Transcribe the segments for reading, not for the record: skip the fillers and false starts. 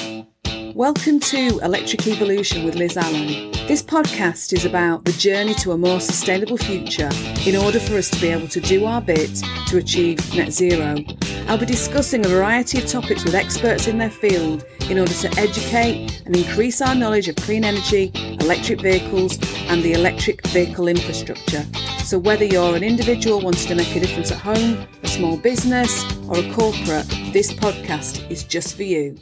Welcome to Electric Evolution with Liz Allen. This podcast is about the journey to a more sustainable future in order for us to be able to do our bit to achieve net zero. I'll be discussing a variety of topics with experts in their field in order to educate and increase our knowledge of clean energy, electric vehicles and the electric vehicle infrastructure. So whether you're an individual wanting to make a difference at home, a small business or a corporate, this podcast is just for you.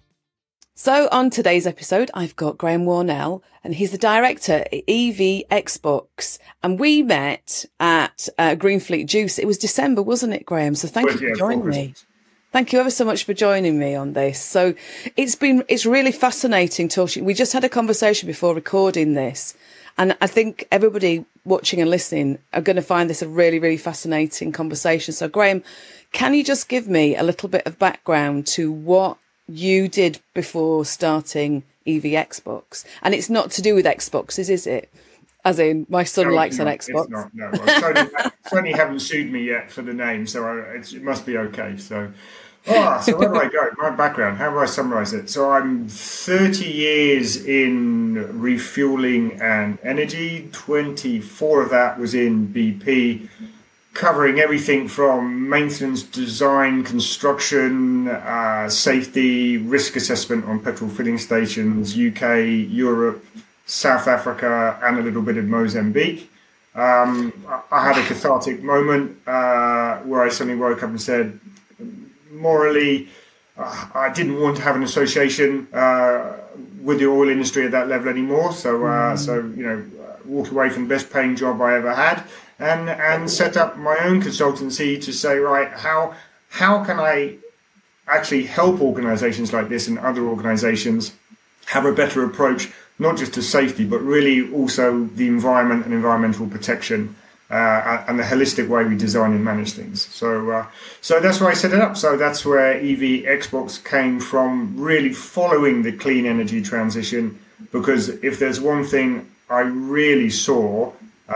So on today's episode, I've got Graham Warnell, and he's the director at EV Xbox. And we met at Greenfleet Juice. It was December, wasn't it, Graham? So thank you for joining me. Thank you ever so much for joining me on this. So it's really fascinating talking. We just had a conversation before recording this, and I think everybody watching and listening are going to find this a really, really fascinating conversation. So Graham, can you just give me a little bit of background to what you did before starting EV Xbox? And it's not to do with Xboxes, is it? As in, my son likes an Xbox. It's not, no. I certainly haven't sued me yet for the name, so it must be okay. So where do I go? My background, how do I summarise it? So I'm 30 years in refueling and energy. 24 of that was in BP, covering everything from maintenance, design, construction, safety, risk assessment on petrol filling stations, UK, Europe, South Africa, and a little bit of Mozambique. I had a cathartic moment where I suddenly woke up and said, morally, I didn't want to have an association with the oil industry at that level anymore. So walked away from the best paying job I ever had, and set up my own consultancy to say, right, how can I actually help organisations like this and other organisations have a better approach, not just to safety, but really also the environment and environmental protection and the holistic way we design and manage things. So that's why I set it up. So that's where EV Xbox came from, really following the clean energy transition, because if there's one thing I really saw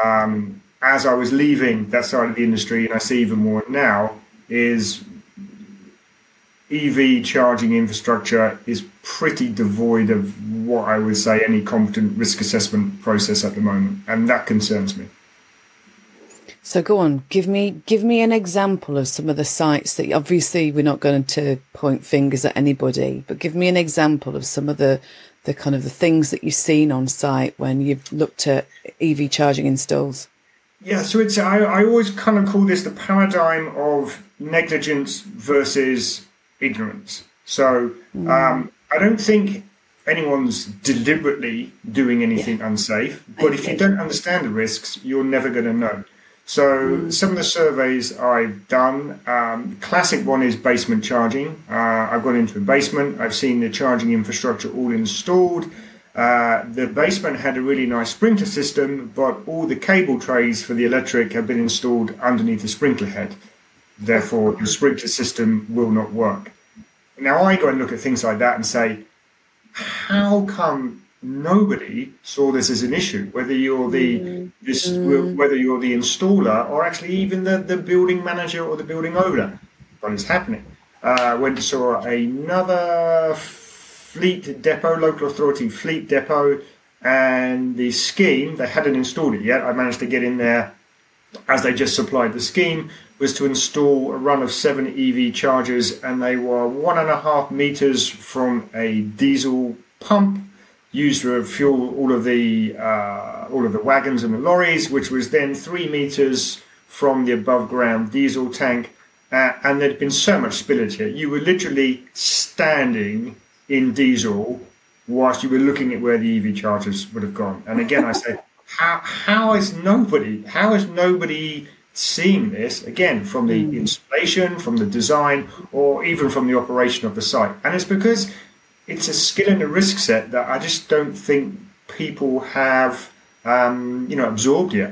as I was leaving that side of the industry, and I see even more now, is EV charging infrastructure is pretty devoid of what I would say any competent risk assessment process at the moment, and that concerns me. So go on, give me an example of some of the sites that, obviously we're not going to point fingers at anybody, but give me an example of some of the kind of the things that you've seen on site when you've looked at EV charging installs. Yeah, so I always kind of call this the paradigm of negligence versus ignorance. So I don't think anyone's deliberately doing anything unsafe, but if you don't understand the risks, you're never going to know. So some of the surveys I've done, classic one is basement charging. I've gone into a basement. I've seen the charging infrastructure all installed. The basement had a really nice sprinkler system, but all the cable trays for the electric have been installed underneath the sprinkler head. Therefore, the sprinkler system will not work. Now, I go and look at things like that and say, how come nobody saw this as an issue? Whether you're the installer or actually even the building manager or the building owner, but it's happening. When I saw another fleet depot, local authority fleet depot, and the scheme, they hadn't installed it yet. I managed to get in there as they just supplied the scheme, was to install a run of 7 EV chargers, and they were 1.5 meters from a diesel pump used to fuel all of the wagons and the lorries, which was then 3 meters from the above ground diesel tank. And there'd been so much spillage here. You were literally standing in diesel whilst you were looking at where the EV chargers would have gone. And again, I say, how is nobody seeing this, again, from the installation, from the design, or even from the operation of the site? And it's because it's a skill and a risk set that I just don't think people have, absorbed yet.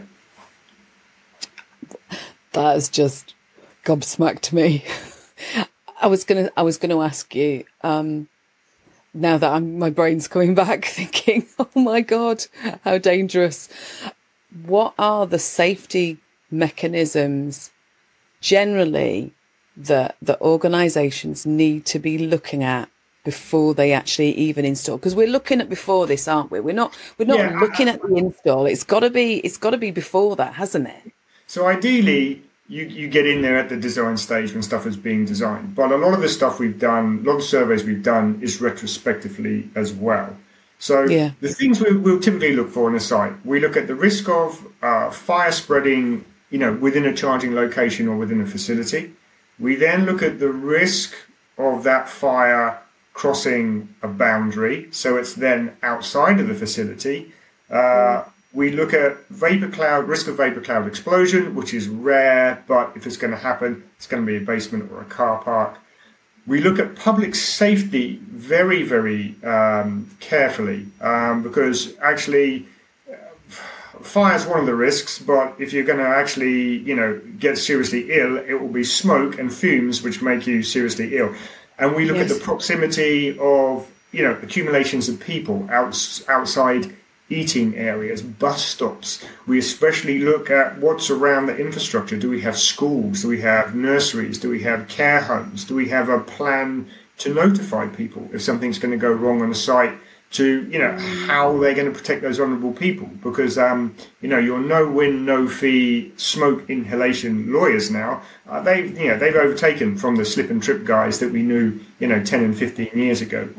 That has just gobsmacked me. I was gonna ask you. Now that my brain's coming back, thinking, oh my God, how dangerous. What are the safety mechanisms generally that organisations need to be looking at before they actually even install? Because we're looking at before this, aren't we? We're not looking at the install. It's got to be before that, hasn't it? So ideally, you get in there at the design stage when stuff is being designed. But a lot of the stuff we've done, a lot of surveys we've done is retrospectively as well. So the things we'll typically look for on a site, we look at the risk of fire spreading, within a charging location or within a facility. We then look at the risk of that fire crossing a boundary, so it's then outside of the facility. We look at risk of vapor cloud explosion, which is rare, but if it's going to happen, it's going to be a basement or a car park. We look at public safety very, very carefully because actually fire is one of the risks, but if you're going to actually, get seriously ill, it will be smoke and fumes which make you seriously ill. And we look at the proximity of, accumulations of people outside eating areas, bus stops. We especially look at what's around the infrastructure. Do we have schools? Do we have nurseries? Do we have care homes? Do we have a plan to notify people if something's going to go wrong on a site? To how they're going to protect those vulnerable people, because your no-win, no-fee smoke inhalation lawyers now they've overtaken from the slip and trip guys that we knew 10 and 15 years ago.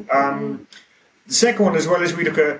The second one as well is we look at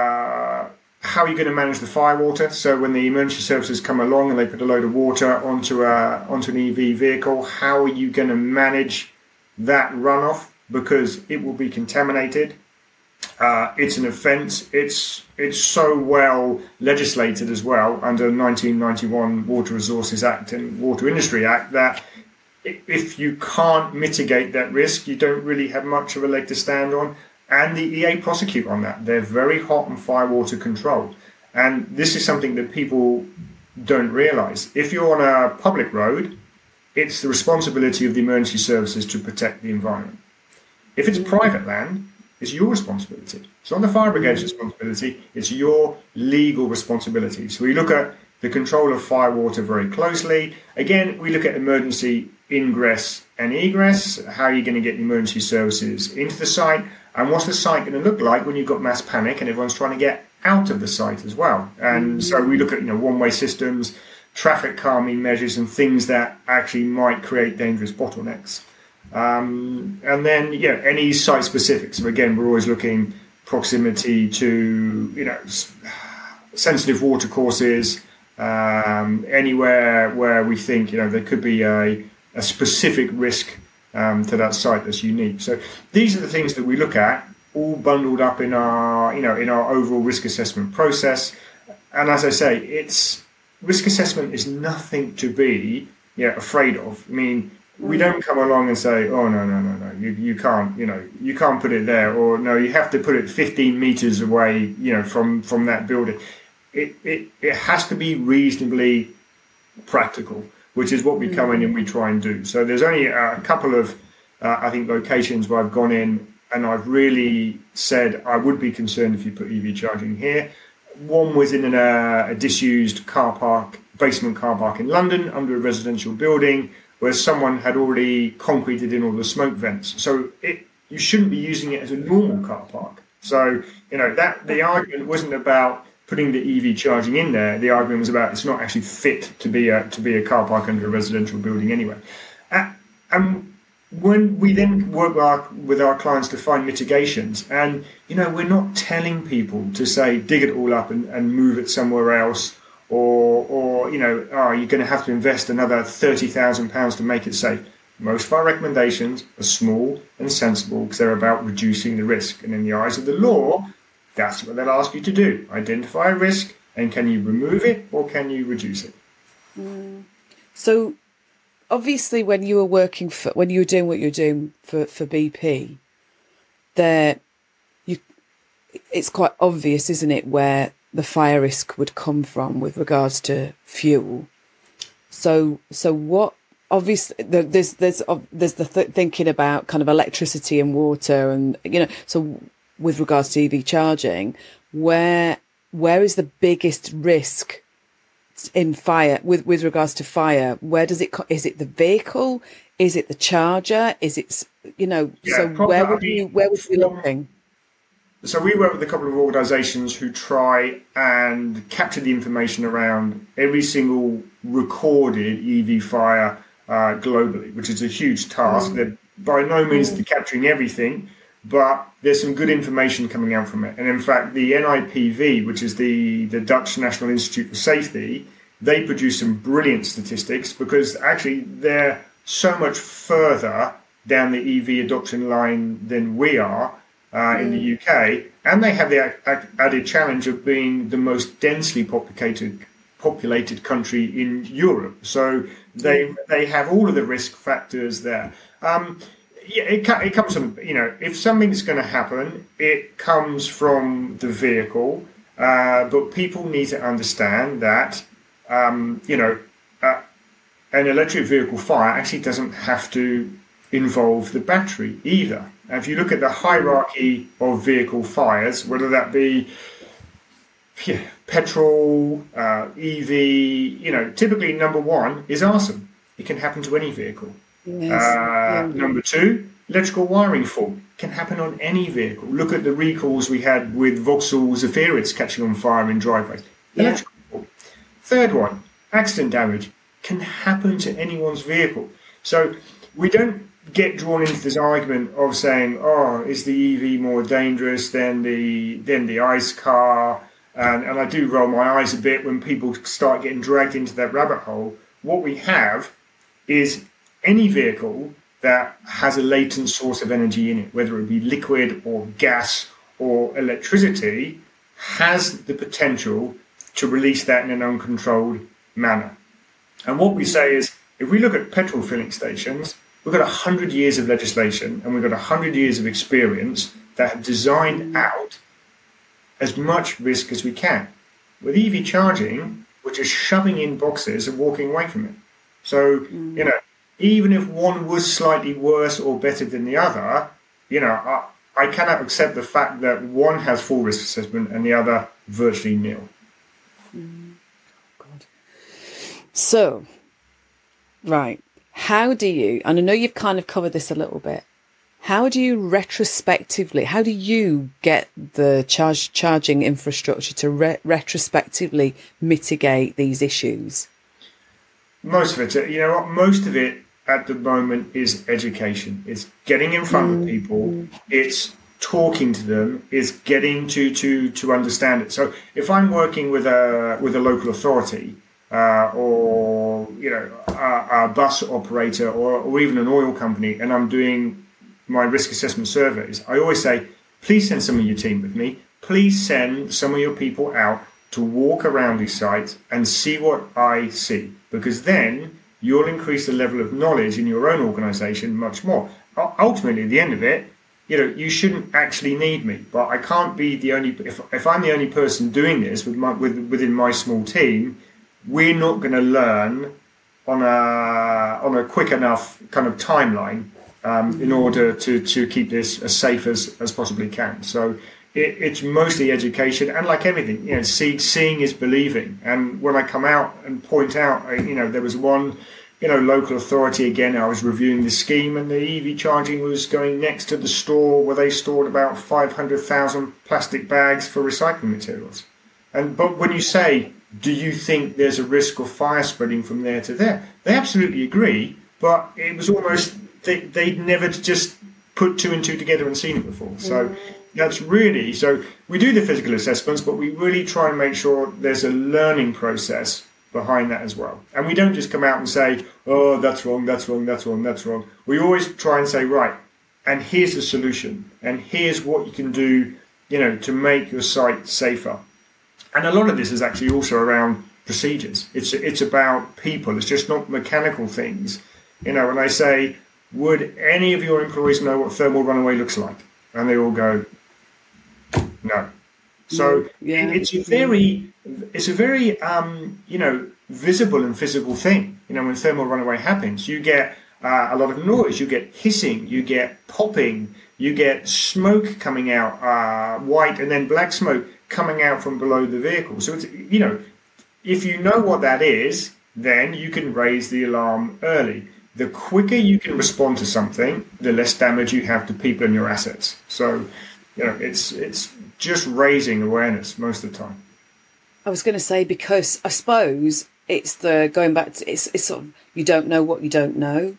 how you're going to manage the fire water. So when the emergency services come along and they put a load of water onto an EV vehicle, how are you going to manage that runoff, because it will be contaminated. It's an offence. It's so well legislated as well under 1991 Water Resources Act and Water Industry Act that if you can't mitigate that risk, you don't really have much of a leg to stand on. And the EA prosecute on that. They're very hot on fire water control. And this is something that people don't realise. If you're on a public road, it's the responsibility of the emergency services to protect the environment. If it's private land, it's your responsibility. It's not the fire brigade's responsibility, it's your legal responsibility. So we look at the control of fire water very closely. Again, we look at emergency ingress and egress. How are you going to get the emergency services into the site? And what's the site going to look like when you've got mass panic and everyone's trying to get out of the site as well? And so we look at one-way systems, traffic calming measures and things that actually might create dangerous bottlenecks. And then, any site specifics. So again, we're always looking proximity to, sensitive water courses, anywhere where we think, there could be a specific risk to that site that's unique. So these are the things that we look at, all bundled up in our, in our overall risk assessment process. And as I say, risk assessment is nothing to be afraid of. I mean, we don't come along and say, oh, no, you can't, you can't put it there, or no, you have to put it 15 meters away, from that building. It has to be reasonably practical, which is what we come in and we try and do. So there's only a couple of, I think, locations where I've gone in and I've really said I would be concerned if you put EV charging here. One was in a disused car park, basement car park in London under a residential building, where someone had already concreted in all the smoke vents. So you shouldn't be using it as a normal car park. So, that the argument wasn't about putting the EV charging in there. The argument was about it's not actually fit to be a car park under a residential building anyway. And when we then work with our clients to find mitigations, and, we're not telling people to say, dig it all up and move it somewhere else, or you're going to have to invest another £30,000 to make it safe. Most of our recommendations are small and sensible because they're about reducing the risk. And in the eyes of the law, that's what they'll ask you to do. Identify a risk, and can you remove it or can you reduce it? So obviously when you were doing what you're doing for BP, it's quite obvious, isn't it, where the fire risk would come from with regards to fuel. So what? Obviously, there's the thinking about kind of electricity and water, and so with regards to EV charging, where is the biggest risk in fire with regards to fire? Where does it? Is it the vehicle? Is it the charger? Is it, so where would you be looking? So we work with a couple of organisations who try and capture the information around every single recorded EV fire globally, which is a huge task. They're by no means capturing everything, but there's some good information coming out from it. And in fact, the NIPV, which is the Dutch National Institute for Safety, they produce some brilliant statistics because actually they're so much further down the EV adoption line than we are in the UK. And they have the added challenge of being the most densely populated country in Europe. So they have all of the risk factors there. It comes from, if something's going to happen, it comes from the vehicle. But people need to understand that, an electric vehicle fire actually doesn't have to involve the battery either. And if you look at the hierarchy of vehicle fires, whether that be petrol, EV, typically number one is arson. It can happen to any vehicle. Yes. Number two, electrical wiring fault can happen on any vehicle. Look at the recalls we had with Vauxhall Zephyrits catching on fire in driveways. Electrical fault. Third one, accident damage can happen to anyone's vehicle. So we don't get drawn into this argument of saying, is the EV more dangerous than the ICE car? And I do roll my eyes a bit when people start getting dragged into that rabbit hole. What we have is any vehicle that has a latent source of energy in it, whether it be liquid or gas or electricity, has the potential to release that in an uncontrolled manner. And what we say is, if we look at petrol filling stations, we've got 100 years of legislation and we've got 100 years of experience that have designed out as much risk as we can. With EV charging, we're just shoving in boxes and walking away from it. So, even if one was slightly worse or better than the other, I cannot accept the fact that one has full risk assessment and the other virtually nil. God. So, right. How do you, and I know you've kind of covered this a little bit, how do you get the charging infrastructure to retrospectively mitigate these issues? Most of it, most of it at the moment is education. It's getting in front of people. It's talking to them. It's getting to understand it. So if I'm working with a local authority, or a bus operator or even an oil company, and I'm doing my risk assessment surveys, I always say, please send some of your team with me. Please send some of your people out to walk around these sites and see what I see, because then you'll increase the level of knowledge in your own organisation much more. Ultimately, at the end of it, you shouldn't actually need me, but I can't be the only. If I'm the only person doing this within my small team, we're not going to learn on a quick enough kind of timeline in order to keep this as safe as possibly can. So it's mostly education, and like everything, seeing is believing. And when I come out and point out, there was one, local authority again. I was reviewing the scheme, and the EV charging was going next to the store where they stored about 500,000 plastic bags for recycling materials. But when you say, do you think there's a risk of fire spreading from there to there? They absolutely agree, but it was almost they'd never just put two and two together and seen it before. So that's really, so we do the physical assessments, but we really try and make sure there's a learning process behind that as well. And we don't just come out and say, oh, that's wrong, that's wrong, that's wrong, that's wrong. We always try and say, right, and here's the solution, and here's what you can do, to make your site safer. And a lot of this is actually also around procedures. It's about people. It's just not mechanical things. When I say, would any of your employees know what thermal runaway looks like? And they all go, no. So it's a very visible and physical thing. When thermal runaway happens, you get a lot of noise, you get hissing, you get popping, you get smoke coming out, white and then black smoke coming out from below the vehicle. So it's, if you know what that is, then you can raise the alarm early. the quicker you can respond to something, the less damage you have to people and your assets. So, it's just raising awareness most of the time. I was going to say, because I suppose it's going back to, it's sort of, you don't know what you don't know.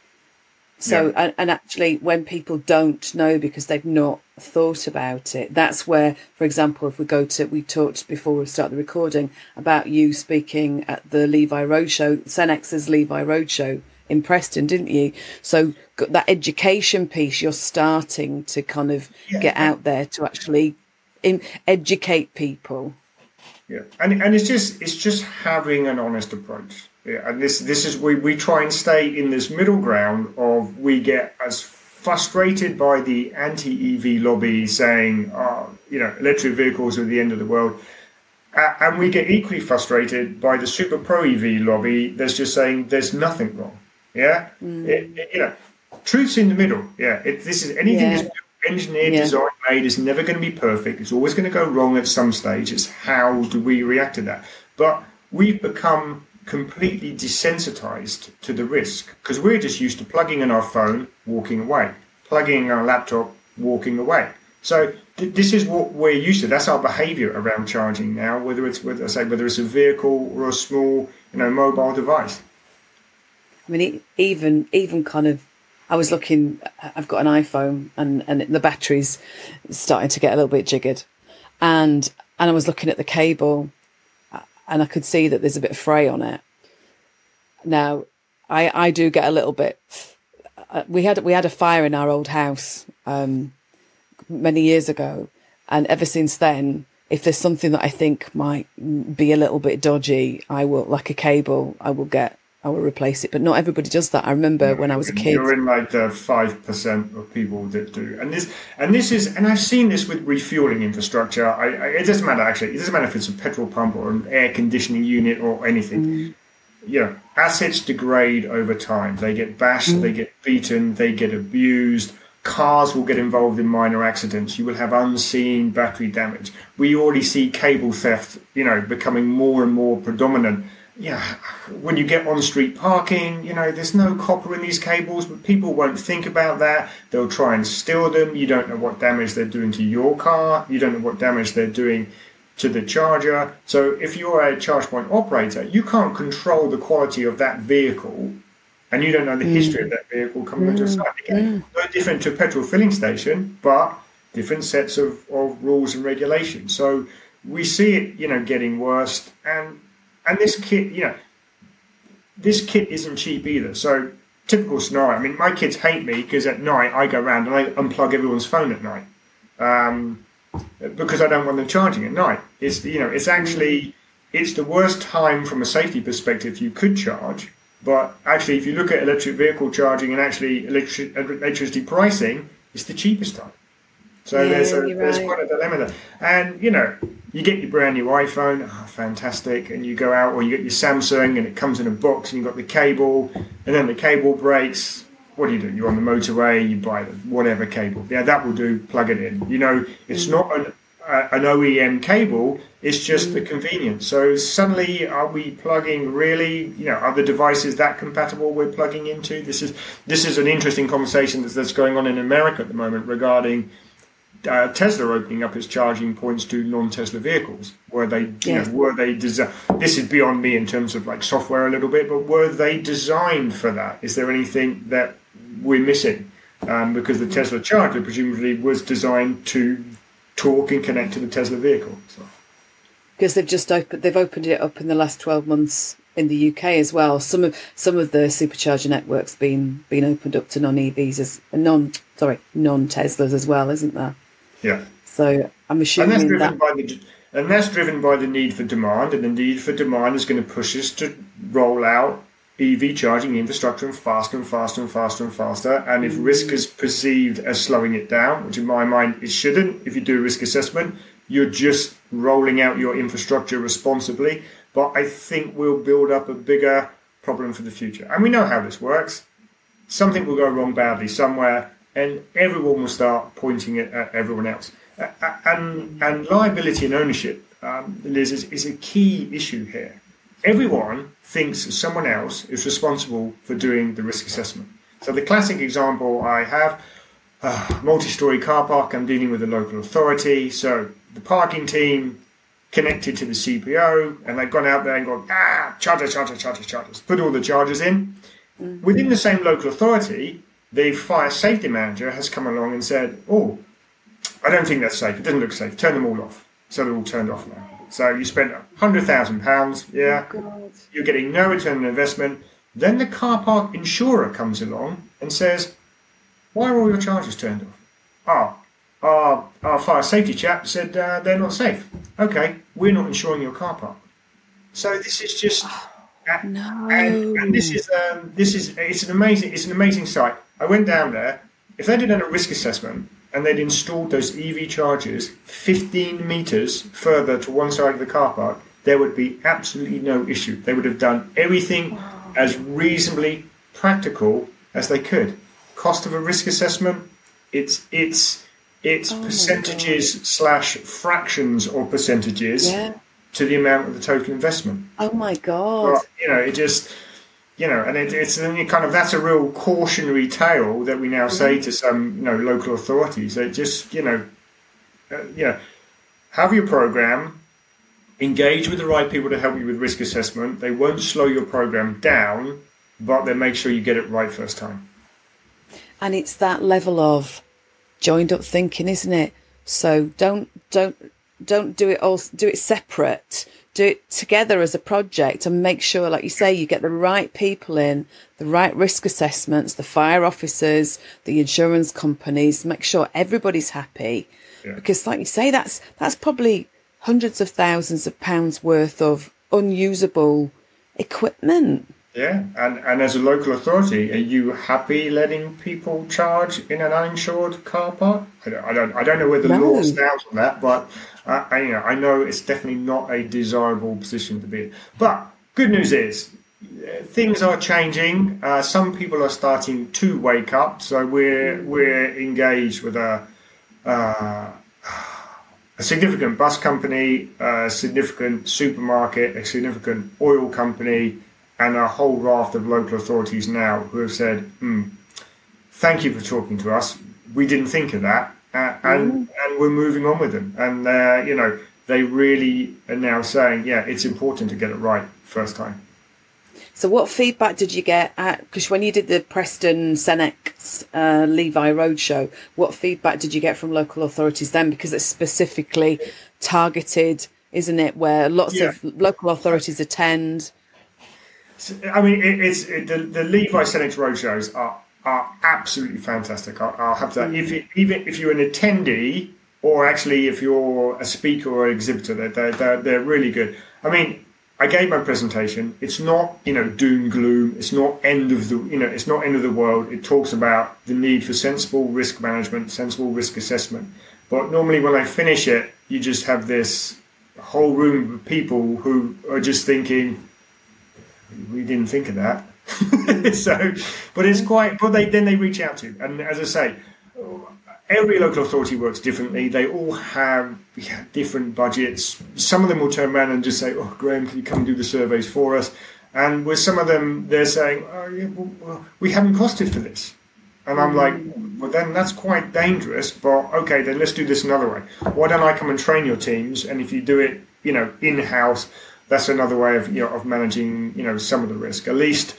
So, and actually when people don't know because they've not thought about it, that's where, for example, if we talked before we start the recording about you speaking at the Levi Roadshow, Cenex's Levi Roadshow in Preston, didn't you? So that education piece, you're starting to kind of get out there to actually educate people. Yeah, and it's just having an honest approach. Yeah, and this is we try and stay in this middle ground of, we get as frustrated by the anti-EV lobby saying, electric vehicles are the end of the world, and we get equally frustrated by the super pro EV lobby that's just saying there's nothing wrong. Yeah, truth's in the middle. Yeah, this is anything that's engineered, designed, made is never going to be perfect. It's always going to go wrong at some stage. It's how do we react to that? But we've become completely desensitized to the risk because we're just used to plugging in our phone, walking away, plugging in our laptop, walking away. So this is what we're used to. That's our behavior around charging now, whether it's a vehicle or a small, mobile device. I mean, even kind of, I was looking, I've got an iPhone and the battery's starting to get a little bit jiggered. And I was looking at the cable and I could see that there's a bit of fray on it. Now, I do get a little bit, we had a fire in our old house many years ago. And ever since then, if there's something that I think might be a little bit dodgy, I will, like a cable, I will replace it, but not everybody does that. I remember when I was a kid. You're in like the 5% of people that do, and I've seen this with refueling infrastructure. It doesn't matter actually. It doesn't matter if it's a petrol pump or an air conditioning unit or anything. Assets degrade over time. They get bashed, they get beaten, they get abused. Cars will get involved in minor accidents. You will have unseen battery damage. We already see cable theft, becoming more and more predominant. When you get on-street parking, there's no copper in these cables, but people won't think about that. They'll try and steal them. You don't know what damage they're doing to your car. You don't know what damage they're doing to the charger. So if you're a charge point operator, you can't control the quality of that vehicle, and you don't know the history of that vehicle coming into a site. Again, no different to a petrol filling station, but different sets of rules and regulations. So we see it, getting worse. And this kit isn't cheap either. So typical scenario. I mean, my kids hate me because at night I go around and I unplug everyone's phone at night because I don't want them charging at night. It's it's the worst time from a safety perspective you could charge. But actually, if you look at electric vehicle charging and actually electricity pricing, it's the cheapest time. So there's quite a dilemma there. And, you get your brand new iPhone, fantastic, and you go out, or you get your Samsung and it comes in a box and you've got the cable, and then the cable breaks. What do? You're on the motorway, you buy the whatever cable. Yeah, that will do, plug it in. It's not an OEM cable, it's just the convenience. So suddenly, are we plugging really, are the devices that compatible we're plugging into? This is an interesting conversation that's going on in America at the moment regarding Tesla opening up its charging points to non-Tesla vehicles. Were they designed? This is beyond me in terms of like software a little bit, but were they designed for that? Is there anything that we're missing? Because the Tesla charger presumably was designed to talk and connect to the Tesla vehicle. So. Because they've opened it up in the last 12 months in the UK as well. Some of the supercharger networks been opened up to non-EVs non-Teslas as well, isn't there? Yeah. So I'm assuming and that's driven by the need for demand, and the need for demand is going to push us to roll out EV charging infrastructure and faster and faster and faster and faster. And if risk is perceived as slowing it down, which in my mind it shouldn't, if you do a risk assessment, you're just rolling out your infrastructure responsibly. But I think we'll build up a bigger problem for the future. And we know how this works. Something will go wrong badly somewhere, and everyone will start pointing it at everyone else. And liability and ownership, Liz, is a key issue here. everyone thinks someone else is responsible for doing the risk assessment. So the classic example I have, multi-storey car park, I'm dealing with a local authority. So the parking team connected to the CPO, and they've gone out there and gone, charges, put all the charges in. Mm-hmm. Within the same local authority, the fire safety manager has come along and said, oh, I don't think that's safe. It doesn't look safe. Turn them all off. So they're all turned off now. So you spent £100,000, yeah, you're getting no return on investment. Then the car park insurer comes along and says, why are all your charges turned off? Our fire safety chap said they're not safe. Okay, we're not insuring your car park. So this is just, no. and this is it's an amazing site. I went down there. If they'd done a risk assessment and they'd installed those EV chargers 15 meters further to one side of the car park, there would be absolutely no issue. They would have done everything as reasonably practical as they could. Cost of a risk assessment, it's percentages / fractions of percentages to the amount of the total investment. Oh my God. But, it just, and it's kind of, that's a real cautionary tale that we now say to some, local authorities. They just, have your program, engage with the right people to help you with risk assessment. They won't slow your program down, but they make sure you get it right first time. And it's that level of joined up thinking, isn't it? So don't do it all. Do it separate. Do it together as a project, and make sure, like you say, you get the right people in, the right risk assessments, the fire officers, the insurance companies. Make sure everybody's happy, because, like you say, that's probably hundreds of thousands of pounds worth of unusable equipment. Yeah, and as a local authority, are you happy letting people charge in an uninsured car park? I don't know where the law stands on that, but I know it's definitely not a desirable position to be in. But good news is things are changing. Some people are starting to wake up. So we're engaged with a significant bus company, a significant supermarket, a significant oil company, and a whole raft of local authorities now who have said, thank you for talking to us. We didn't think of that. And we're moving on with them. And, they really are now saying, it's important to get it right first time. So what feedback did you get? Because when you did the Preston Cenex Levi Roadshow, what feedback did you get from local authorities then? Because it's specifically targeted, isn't it, where lots of local authorities attend? I mean, the Levi Cenex Roadshows are absolutely fantastic. I'll have to. Even if you're an attendee, or actually if you're a speaker or exhibitor, they're really good. I mean, I gave my presentation. It's not doom gloom. It's not end of the world. It talks about the need for sensible risk management, sensible risk assessment. But normally when I finish it, you just have this whole room of people who are just thinking, we didn't think of that. But it's quite. But then they reach out to you, and as I say, every local authority works differently. They all have different budgets. Some of them will turn around and just say, "Oh, Graham, can you come and do the surveys for us?" And with some of them, they're saying, "Oh, we haven't costed for this." And I'm like, "Well, then that's quite dangerous." But okay, then let's do this another way. Why don't I come and train your teams? And if you do it, in-house. That's another way of managing, some of the risk. At least,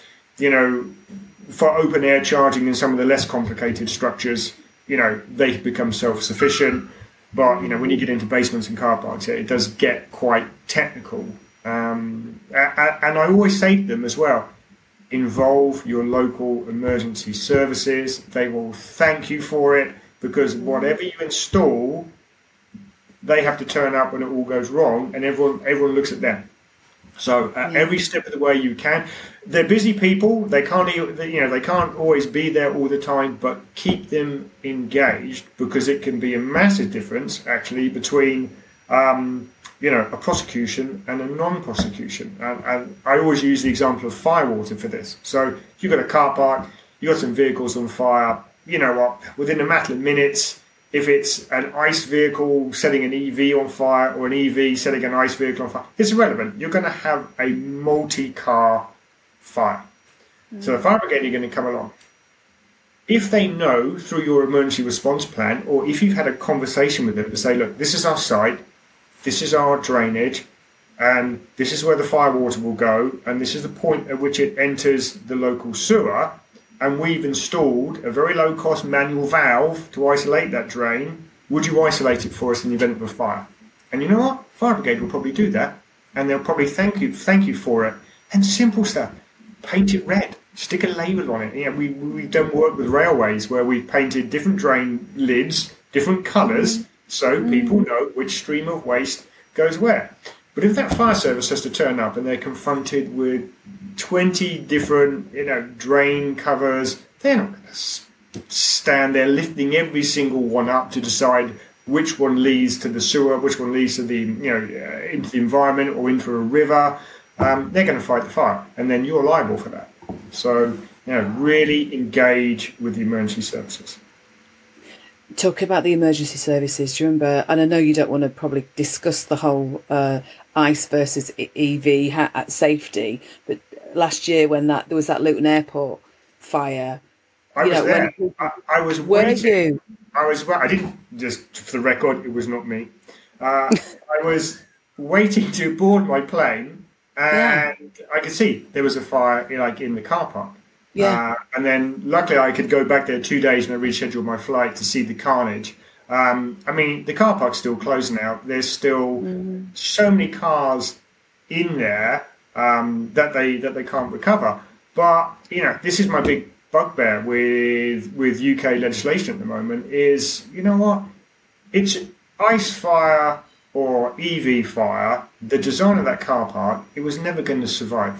for open air charging in some of the less complicated structures, they become self-sufficient. But, when you get into basements and car parks, it does get quite technical. And I always say to them as well, involve your local emergency services. They will thank you for it, because whatever you install, they have to turn up when it all goes wrong, and everyone looks at them. So every step of the way you can. They're busy people. They can't always be there all the time, but keep them engaged, because it can be a massive difference actually between a prosecution and a non-prosecution. And I always use the example of firewater for this. So you've got a car park, you've got some vehicles on fire. You know what? Within a matter of minutes, if it's an ICE vehicle setting an EV on fire or an EV setting an ICE vehicle on fire. It's irrelevant. You're going to have a multi-car fire. So the fire brigade are going to come along. If they know through your emergency response plan, or if you've had a conversation with them to say, look, this is our site, this is our drainage, and this is where the fire water will go, and this is the point at which it enters the local sewer, and we've installed a very low-cost manual valve to isolate that drain, would you isolate it for us in the event of a fire? And you know what? Fire brigade will probably do that, and they'll probably thank you for it. And simple stuff, paint it red. Stick a label on it. You know, we've done work with railways where we've painted different drain lids, different colours, so people know which stream of waste goes where. But if that fire service has to turn up and they're confronted with 20 different, drain covers, they're not going to stand there lifting every single one up to decide which one leads to the sewer, which one leads to the, into the environment or into a river. They're going to fight the fire, and then you're liable for that. So, really engage with the emergency services. Talking about the emergency services, do you remember, and I know you don't want to probably discuss the whole ICE versus EV safety, but last year when there was that Luton Airport fire. I was there. I was waiting. Were you? I didn't, just for the record, it was not me. I was waiting to board my plane. And I could see there was a fire in the car park. Yeah. And then luckily I could go back there 2 days and I rescheduled my flight to see the carnage. The car park's still closed now. There's still so many cars in there that they can't recover. But, this is my big bugbear with UK legislation at the moment is, you know what? It's ICE fire or EV fire, the design of that car park, it was never going to survive.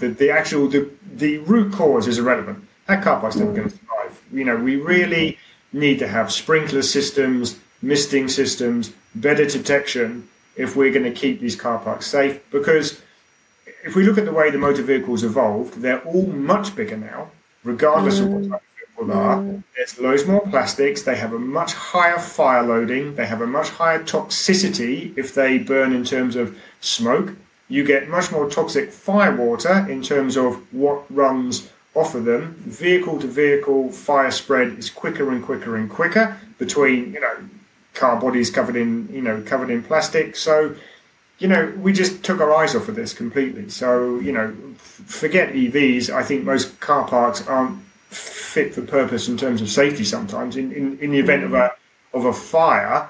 The root cause is irrelevant. That car park's never going to survive. We really need to have sprinkler systems, misting systems, better detection if we're going to keep these car parks safe. Because if we look at the way the motor vehicles evolved, they're all much bigger now, regardless of what type of vehicle they are. There's loads more plastics. They have a much higher fire loading. They have a much higher toxicity if they burn in terms of smoke. You get much more toxic fire water in terms of what runs off of them. Vehicle to vehicle fire spread is quicker and quicker and quicker between, car bodies covered in plastic. So, we just took our eyes off of this completely. So, forget EVs. I think most car parks aren't fit for purpose in terms of safety sometimes in the event of a fire.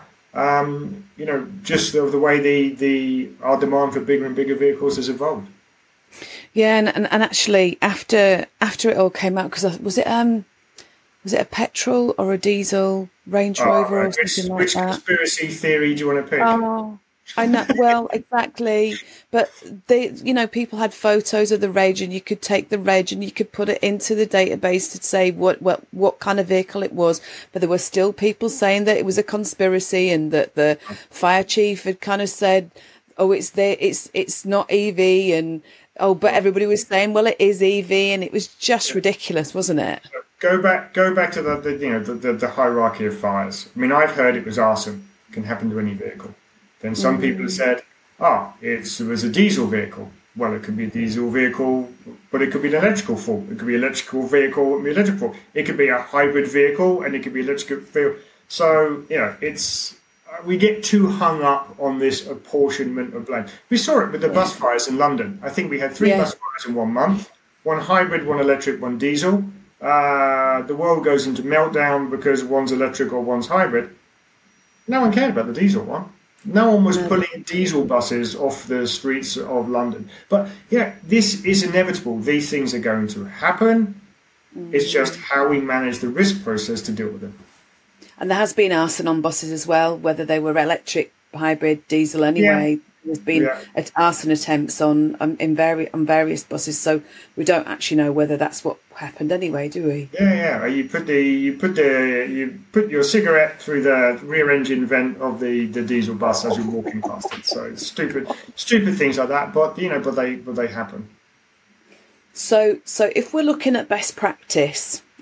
Just the way our demand for bigger and bigger vehicles has evolved. Yeah, and actually after it all came out, because was it a petrol or a diesel Range Rover or something like which that? Which conspiracy theory do you want to pick? Oh, I know. Well, exactly. But people had photos of the reg, and you could take the reg and you could put it into the database to say what kind of vehicle it was. But there were still people saying that it was a conspiracy, and that the fire chief had kind of said, "Oh, it's not EV," and but everybody was saying, "Well, it is EV," and it was just ridiculous, wasn't it? Go back to the hierarchy of fires. I've heard it was arson. It can happen to any vehicle. Then some people have said, it was a diesel vehicle. Well, it could be a diesel vehicle, but it could be an electrical fault. It could be an electrical vehicle and be electrical fault. It could be a hybrid vehicle and it could be electrical vehicle. So, we get too hung up on this apportionment of blame. We saw it with the bus fires in London. I think we had 3 bus fires in 1 month. 1 hybrid, 1 electric, 1 diesel. The world goes into meltdown because one's electric or one's hybrid. No one cared about the diesel one. No one was pulling diesel buses off the streets of London. But, this is inevitable. These things are going to happen. It's just how we manage the risk process to deal with them. And there has been arson on buses as well, whether they were electric, hybrid, diesel anyway. There's been arson attempts on various buses, so we don't actually know whether that's what happened anyway, do we? Yeah. You put your cigarette through the rear engine vent of the diesel bus as you're walking past it. So it's stupid things like that, but they happen. So if we're looking at best practice,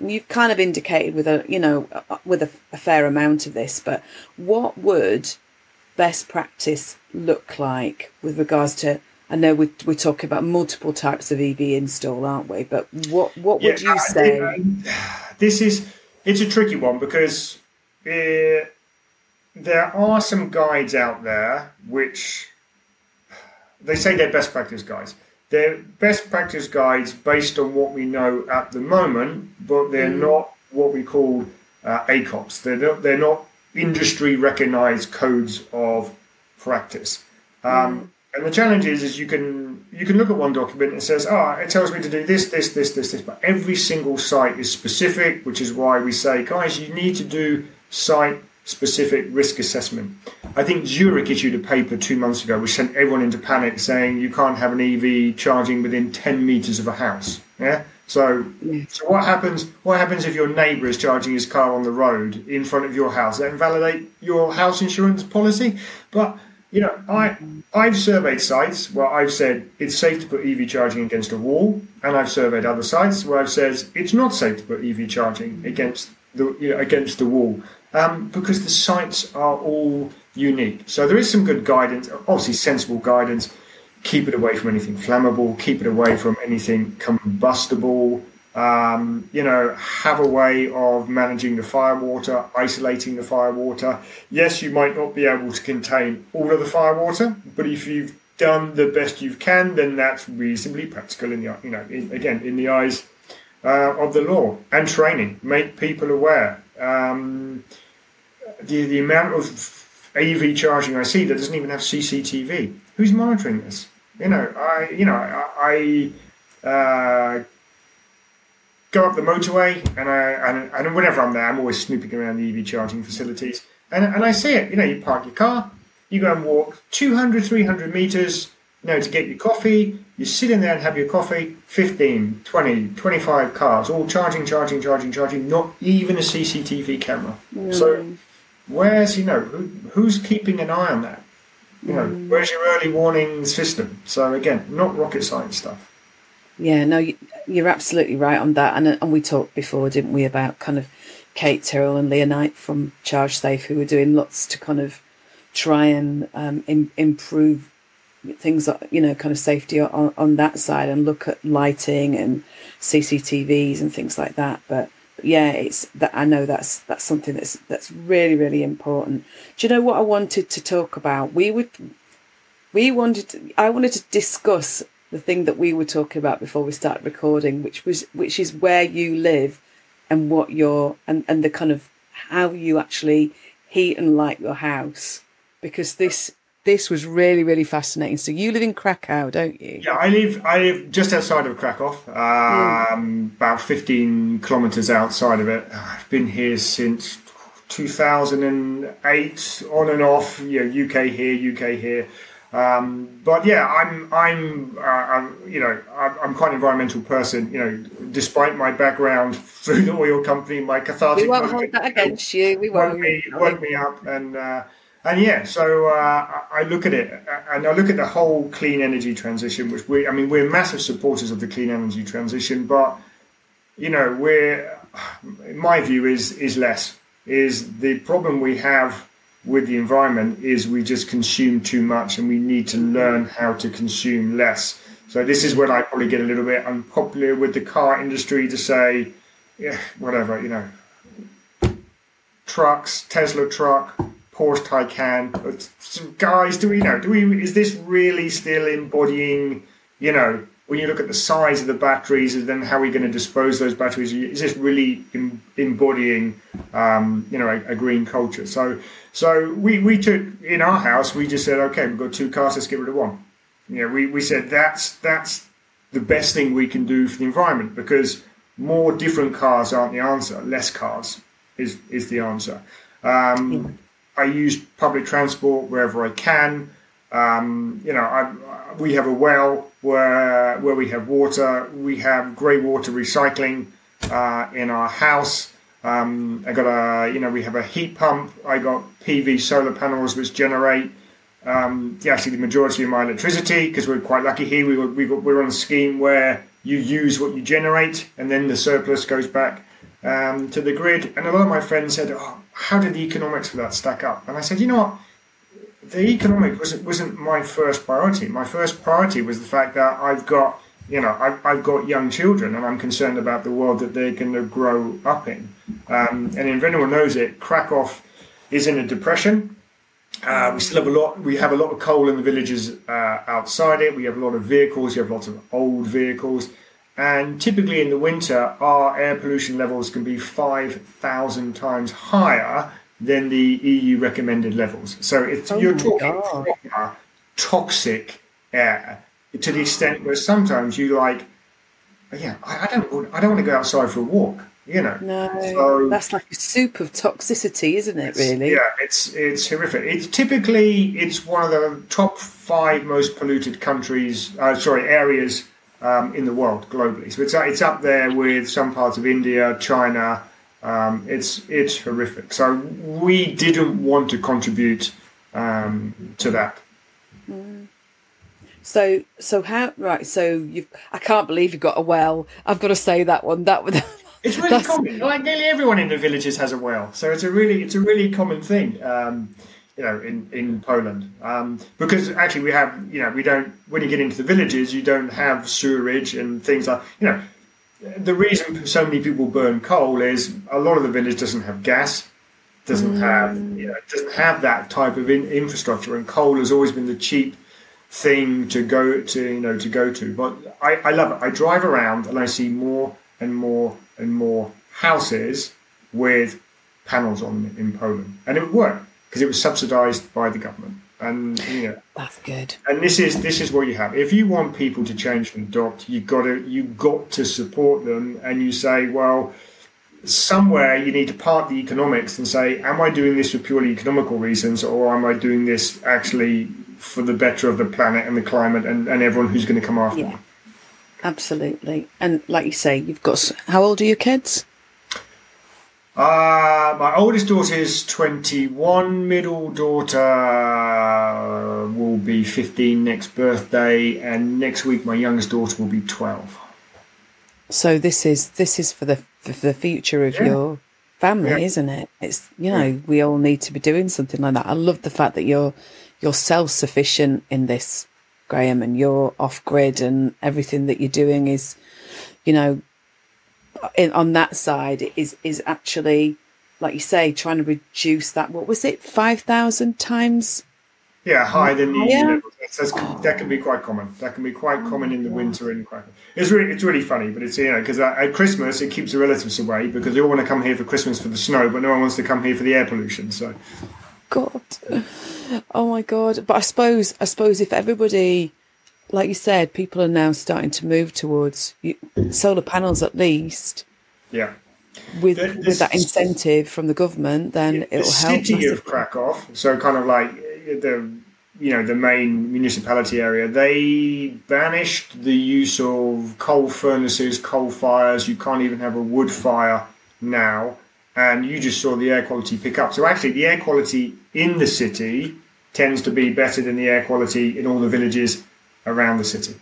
you've kind of indicated with a fair amount of this, but what would best practice look like with regards to? I know we're talking about multiple types of EV install, aren't we? But what would you say? It's a tricky one because there are some guides out there which they say they're best practice guides. They're best practice guides based on what we know at the moment, but they're not what we call ACOPs. They're not industry recognized codes of practice. And the challenge is you can look at one document and it says, it tells me to do this, but every single site is specific, which is why we say, guys, you need to do site-specific risk assessment. I think Zurich issued a paper 2 months ago which sent everyone into panic saying you can't have an EV charging within 10 meters of a house. Yeah. So what happens if your neighbour is charging his car on the road in front of your house? Does that invalidate your house insurance policy? But I've surveyed sites where I've said it's safe to put EV charging against a wall, and I've surveyed other sites where I've said it's not safe to put EV charging against the wall, because the sites are all unique. So there is some good guidance, obviously sensible guidance. Keep it away from anything flammable. Keep it away from anything combustible. Have a way of managing the firewater, isolating the firewater. Yes, you might not be able to contain all of the firewater, but if you've done the best you can, then that's reasonably practical in the eyes of the law. And training, make people aware. The amount of AV charging I see that doesn't even have CCTV. Who's monitoring this? I go up the motorway, and whenever I'm there, I'm always snooping around the EV charging facilities, and I see it. You park your car, you go and walk 200, 300 meters, to get your coffee. You sit in there and have your coffee. 15, 20, 25 cars, all charging. Not even a CCTV camera. So where's who's keeping an eye on that? Where's your early warning system? So again, not rocket science stuff. Yeah, no, you're absolutely right on that. And we talked before, didn't we, about kind of Kate Tyrrell and Leah Knight from ChargeSafe, who were doing lots to kind of try and improve things, kind of safety on that side, and look at lighting and CCTVs and things like that. But yeah, it's that I know that's something that's really, really important. Do you know what I wanted to talk about? I wanted to discuss the thing that we were talking about before we started recording, which is where you live and what and the kind of how you actually heat and light your house, because this was really, really fascinating. So you live in Krakow, don't you? Yeah, I live just outside of Krakow, about 15 kilometers outside of it. I've been here since 2008, on and off. UK here. But yeah, I'm quite an environmental person. Despite my background through the oil company, my cathartic. We won't hold that against you. We won't. Woke me up, and yeah. So I look at it, and I look at the whole clean energy transition, which we're massive supporters of the clean energy transition, but my view is less. Is the problem we have with the environment is we just consume too much, and we need to learn how to consume less. So this is when I probably get a little bit unpopular with the car industry to say, yeah, whatever, trucks, Tesla truck, Porsche Taycan. Guys, is this really still embodying, when you look at the size of the batteries and then how are we going to dispose those batteries, is this really embodying, a green culture? So we took, in our house, we just said, okay, we've got 2 cars, let's get rid of one. We said that's the best thing we can do for the environment, because more different cars aren't the answer. Less cars is the answer. I use public transport wherever I can. We have a well where we have water. We have grey water recycling in our house. I got we have a heat pump. I got PV solar panels which generate actually the majority of my electricity, because we're quite lucky here. We're on a scheme where you use what you generate, and then the surplus goes back to the grid. And a lot of my friends said, "Oh, how did the economics for that stack up?" And I said, "You know what? The economics wasn't my first priority. My first priority was the fact that I've got young children, and I'm concerned about the world that they're going to grow up in. And if anyone knows it, Krakow is in a depression. We have a lot of coal in the villages outside it. We have a lot of vehicles. We have lots of old vehicles, and typically in the winter, our air pollution levels can be 5,000 times higher than the EU recommended levels. So you're talking proper toxic air to the extent where sometimes you I don't want to go outside for a walk. No, that's like a soup of toxicity, isn't it? Really? Yeah, it's horrific. It's one of the top 5 most polluted areas in the world globally. So it's up there with some parts of India, China. It's horrific. So we didn't want to contribute to that. Mm. So how? Right. So I can't believe you've got a well. I've got to say that one. It's really common. Like nearly everyone in the villages has a well, so it's a really common thing. In Poland, because actually we don't. When you get into the villages, you don't have sewerage and things like. The reason so many people burn coal is a lot of the village doesn't have gas, doesn't have that type of infrastructure, and coal has always been the cheap thing to go to. But I love it. I drive around and I see more and more and more houses with panels on them in Poland, and it worked because it was subsidised by the government. And that's good. And this is what you have. If you want people to change and adopt, you got to support them, and you say, well, somewhere you need to part the economics and say, am I doing this for purely economical reasons, or am I doing this actually for the better of the planet and the climate and everyone who's going to come after me? Absolutely. And like you say, you've got, how old are your kids? My oldest daughter is 21. Middle daughter will be 15 next birthday, and next week my youngest daughter will be 12. So this is for the future of your family, isn't it? It's we all need to be doing something like that. I love the fact that you're self-sufficient in this, Graham, and you're off grid, and everything that you're doing is, on that side is actually, like you say, trying to reduce that. What was it? 5,000 times? Yeah, higher than the EU levels. That can be quite common. That can be quite common in the winter in Krakow. It's really funny, but it's because at Christmas it keeps the relatives away because they all want to come here for Christmas for the snow, but no one wants to come here for the air pollution. So, God, oh my God! But I suppose if everybody, like you said, people are now starting to move towards solar panels at least. Yeah. With that incentive from the government, then it will help. The city of Krakow, so kind of like the main municipality area, they banished the use of coal furnaces, coal fires. You can't even have a wood fire now, and you just saw the air quality pick up. So actually, the air quality in the city tends to be better than the air quality in all the villages around the city.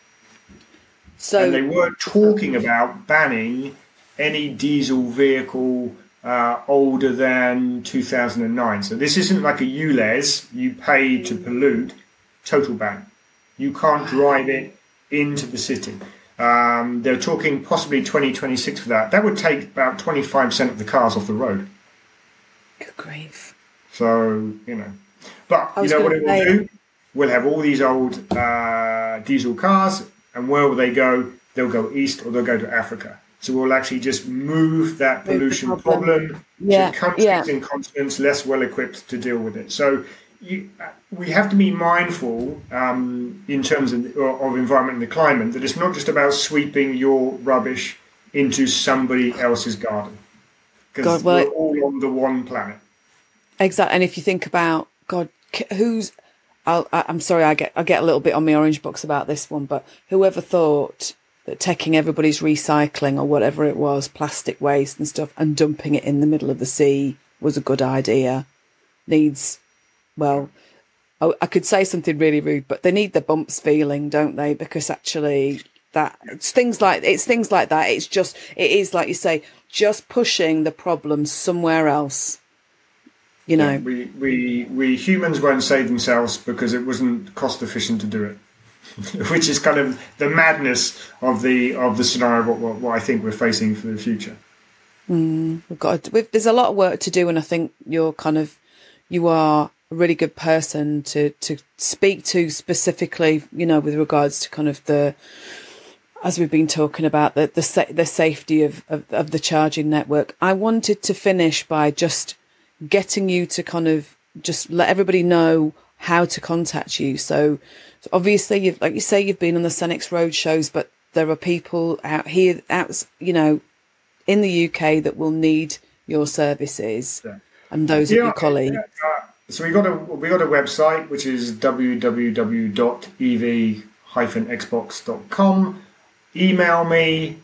So, and they weren't talking about banning any diesel vehicle older than 2009. So this isn't like a ULEZ, you pay to pollute, total ban. You can't drive it into the city. They're talking possibly 2026 for that. That would take about 25% of the cars off the road. Good grief. So, But you know what it will do? We'll have all these old diesel cars, and where will they go? They'll go east or they'll go to Africa. So we'll actually just move that pollution problem to countries and continents less well equipped to deal with it. So we have to be mindful in terms of environment and the climate, that it's not just about sweeping your rubbish into somebody else's garden. Because we're all on the one planet. Exactly. And if you think about, God, I'm sorry, I get a little bit on my orange box about this one, but whoever thought that taking everybody's recycling or whatever it was, plastic waste and stuff, and dumping it in the middle of the sea was a good idea. I could say something really rude, but they need the bumps feeling, don't they? Because actually it's things like that. It is like you say, just pushing the problem somewhere else. You know, we humans won't save themselves because it wasn't cost efficient to do it. Which is kind of the madness of the scenario of what I think we're facing for the future. There's a lot of work to do, and I think you are a really good person to speak to specifically, you know, with regards to kind of as we've been talking about the safety of the charging network. I wanted to finish by just getting you to kind of just let everybody know how to contact you. So obviously, like you say, you've been on the Cenex Road shows, but there are people out here, you know, in the UK that will need your services, and those of your colleagues. So we got a website which is www.ev-xbox.com. Email me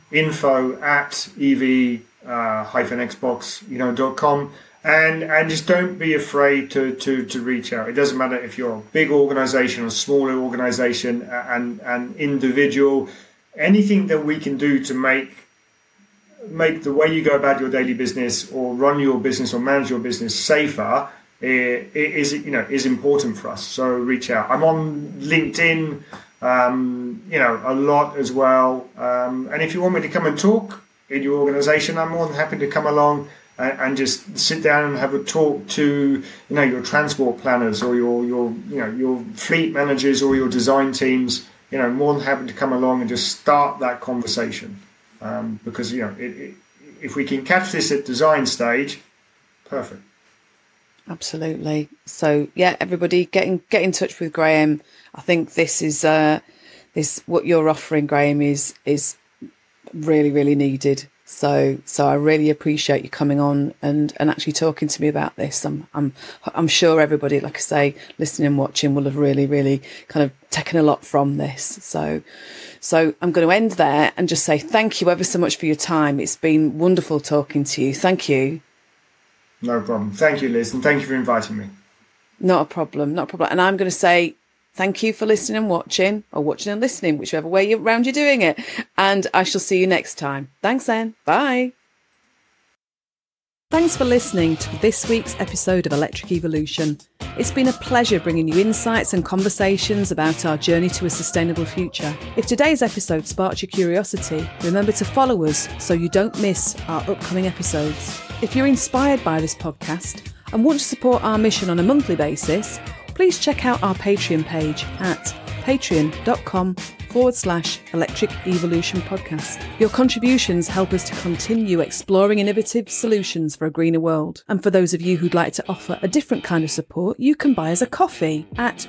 info@ev-xbox.com. And just don't be afraid to reach out. It doesn't matter if you're a big organisation or a smaller organisation, and individual. Anything that we can do to make the way you go about your daily business or run your business or manage your business safer is important for us. So reach out. I'm on LinkedIn, a lot as well. And if you want me to come and talk in your organisation, I'm more than happy to come along and just sit down and have a talk to, you know, your transport planners or your fleet managers or your design teams. You know, more than happy to come along and just start that conversation, because, you know, if we can catch this at design stage, perfect. Absolutely. So yeah, everybody get in touch with Graham. I think this is what you're offering, Graham, is really, really needed. So I really appreciate you coming on and actually talking to me about this. I'm sure everybody, like I say, listening and watching, will have really, really kind of taken a lot from this. So I'm going to end there and just say thank you ever so much for your time. It's been wonderful talking to you. Thank you. No problem. Thank you, Liz, and thank you for inviting me. Not a problem. And I'm going to say thank you for listening and watching, or watching and listening, whichever way around you're doing it. And I shall see you next time. Thanks, then. Bye. Thanks for listening to this week's episode of Electric Evolution. It's been a pleasure bringing you insights and conversations about our journey to a sustainable future. If today's episode sparked your curiosity, remember to follow us so you don't miss our upcoming episodes. If you're inspired by this podcast and want to support our mission on a monthly basis, please check out our Patreon page at patreon.com/Electric Evolution Podcast. Your contributions help us to continue exploring innovative solutions for a greener world. And for those of you who'd like to offer a different kind of support, you can buy us a coffee at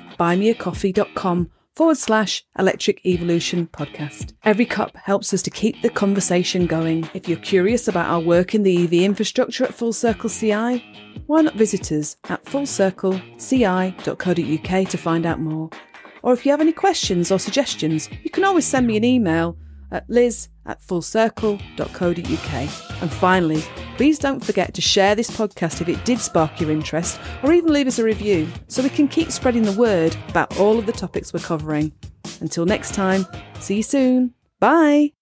buymeacoffee.com/Electric Evolution Podcast. Every cup helps us to keep the conversation going. If you're curious about our work in the EV infrastructure at Full Circle CI, why not visit us at fullcircleci.co.uk to find out more. Or if you have any questions or suggestions, you can always send me an email at liz@fullcircle.co.uk. And finally, please don't forget to share this podcast if it did spark your interest, or even leave us a review so we can keep spreading the word about all of the topics we're covering. Until next time, see you soon. Bye.